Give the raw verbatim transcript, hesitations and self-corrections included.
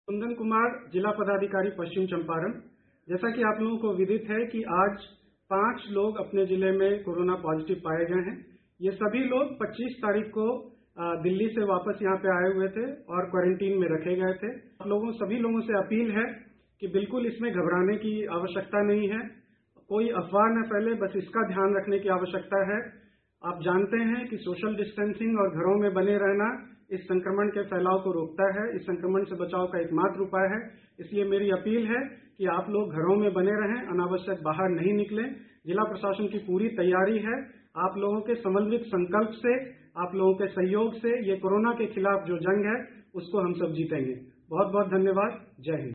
कुंदन कुमार, जिला पदाधिकारी पश्चिम चंपारण। जैसा कि आप लोगों को विदित है कि आज पांच लोग अपने जिले में कोरोना पॉजिटिव पाए गए हैं। ये सभी लोग पच्चीस तारीख को दिल्ली से वापस यहाँ पे आए हुए थे और क्वारंटीन में रखे गए थे। आप लोगों सभी लोगों से अपील है कि बिल्कुल इसमें घबराने की आवश्यकता नहीं है, कोई अफवाह न फैले, बस इसका ध्यान रखने की आवश्यकता है। आप जानते हैं कि सोशल डिस्टेंसिंग और घरों में बने रहना इस संक्रमण के फैलाव को रोकता है, इस संक्रमण से बचाव का एकमात्र उपाय है। इसलिए मेरी अपील है कि आप लोग घरों में बने रहें, अनावश्यक बाहर नहीं निकलें। जिला प्रशासन की पूरी तैयारी है। आप लोगों के समन्वित संकल्प से, आप लोगों के सहयोग से ये कोरोना के खिलाफ जो जंग है उसको हम सब जीतेंगे। बहुत बहुत धन्यवाद। जय हिंद।